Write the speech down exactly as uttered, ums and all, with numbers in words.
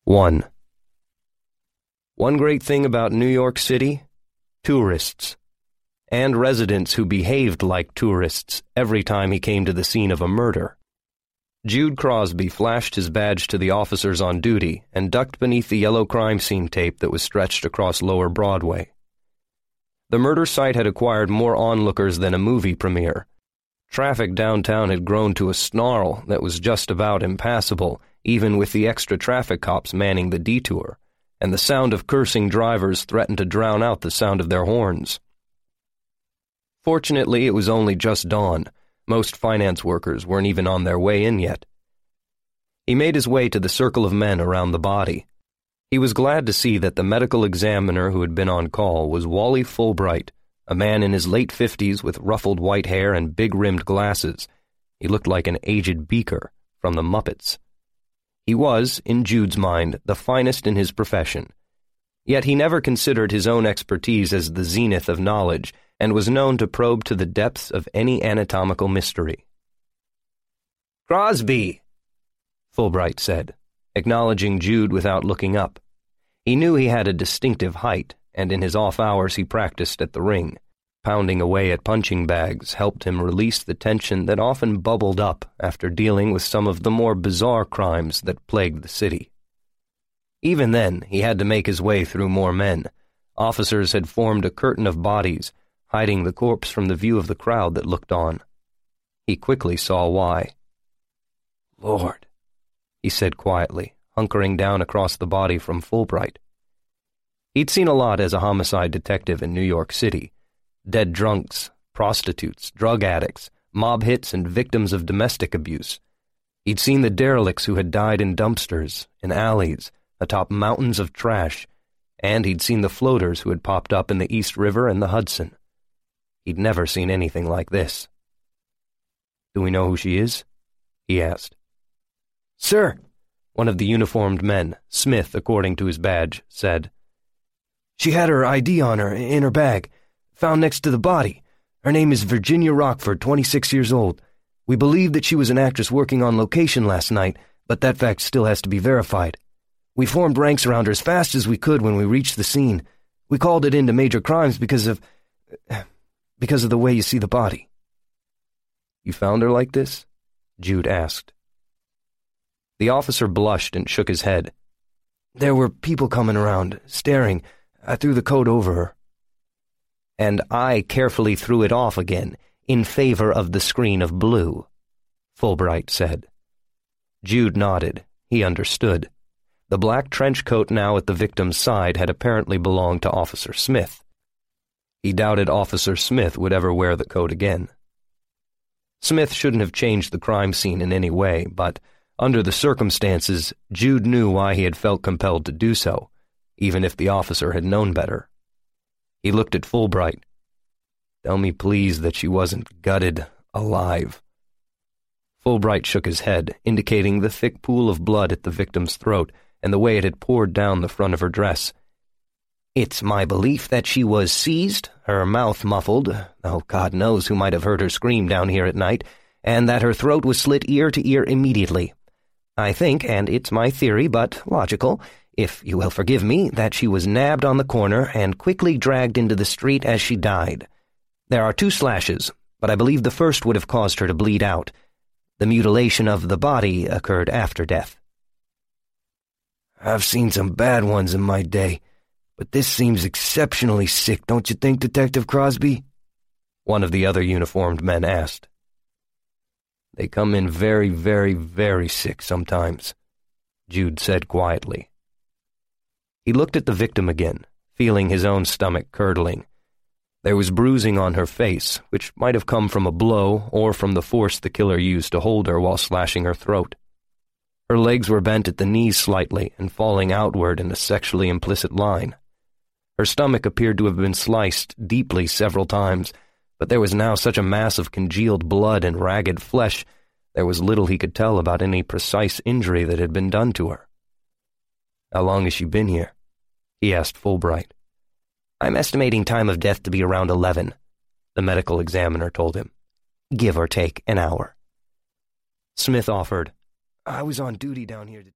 one. One great thing about New York City? Tourists. And residents who behaved like tourists every time he came to the scene of a murder. Jude Crosby flashed his badge to the officers on duty and ducked beneath the yellow crime scene tape that was stretched across Lower Broadway. The murder site had acquired more onlookers than a movie premiere. Traffic downtown had grown to a snarl that was just about impassable, even with the extra traffic cops manning the detour, and the sound of cursing drivers threatened to drown out the sound of their horns. Fortunately, it was only just dawn. Most finance workers weren't even on their way in yet. He made his way to the circle of men around the body. He was glad to see that the medical examiner who had been on call was Wally Fulbright, a man in his late fifties with ruffled white hair and big-rimmed glasses. He looked like an aged Beaker from the Muppets. He was, in Jude's mind, the finest in his profession. Yet he never considered his own expertise as the zenith of knowledge, and was known to probe to the depths of any anatomical mystery. "Crosby," Fulbright said, acknowledging Jude without looking up. He knew he had a distinctive height, and in his off hours he practiced at the ring. Pounding away at punching bags helped him release the tension that often bubbled up after dealing with some of the more bizarre crimes that plagued the city. Even then, he had to make his way through more men. Officers had formed a curtain of bodies, hiding the corpse from the view of the crowd that looked on. He quickly saw why. "Lord," he said quietly, hunkering down across the body from Fulbright. He'd seen a lot as a homicide detective in New York City. Dead drunks, prostitutes, drug addicts, mob hits, and victims of domestic abuse. He'd seen the derelicts who had died in dumpsters, in alleys, atop mountains of trash, and he'd seen the floaters who had popped up in the East River and the Hudson. He'd never seen anything like this. "Do we know who she is?" he asked. "Sir," one of the uniformed men, Smith according to his badge, said. "She had her I D on her, in her bag, found next to the body. Her name is Virginia Rockford, twenty-six years old. We believe that she was an actress working on location last night, but that fact still has to be verified. We formed ranks around her as fast as we could when we reached the scene. We called it into major crimes because of... because of the way you see the body." "You found her like this?" Jude asked. The officer blushed and shook his head. "There were people coming around, staring. I threw the coat over her." "And I carefully threw it off again, in favor of the screen of blue," Fulbright said. Jude nodded. He understood. The black trench coat now at the victim's side had apparently belonged to Officer Smith. He doubted Officer Smith would ever wear the coat again. Smith shouldn't have changed the crime scene in any way, but under the circumstances, Jude knew why he had felt compelled to do so, even if the officer had known better. He looked at Fulbright. "Tell me, please, that she wasn't gutted alive." Fulbright shook his head, indicating the thick pool of blood at the victim's throat and the way it had poured down the front of her dress. "It's my belief that she was seized, her mouth muffled, though God knows who might have heard her scream down here at night, and that her throat was slit ear to ear immediately. I think, and it's my theory, but logical, if you will forgive me, that she was nabbed on the corner and quickly dragged into the street as she died. There are two slashes, but I believe the first would have caused her to bleed out. The mutilation of the body occurred after death." "I've seen some bad ones in my day, but this seems exceptionally sick, don't you think, Detective Crosby?" one of the other uniformed men asked. "They come in very, very, very sick sometimes," Jude said quietly. He looked at the victim again, feeling his own stomach curdling. There was bruising on her face, which might have come from a blow or from the force the killer used to hold her while slashing her throat. Her legs were bent at the knees slightly and falling outward in a sexually implicit line. Her stomach appeared to have been sliced deeply several times, but there was now such a mass of congealed blood and ragged flesh, there was little he could tell about any precise injury that had been done to her. "How long has she been here?" he asked Fulbright. "I'm estimating time of death to be around eleven, the medical examiner told him. "Give or take an hour." Smith offered, "I was on duty down here to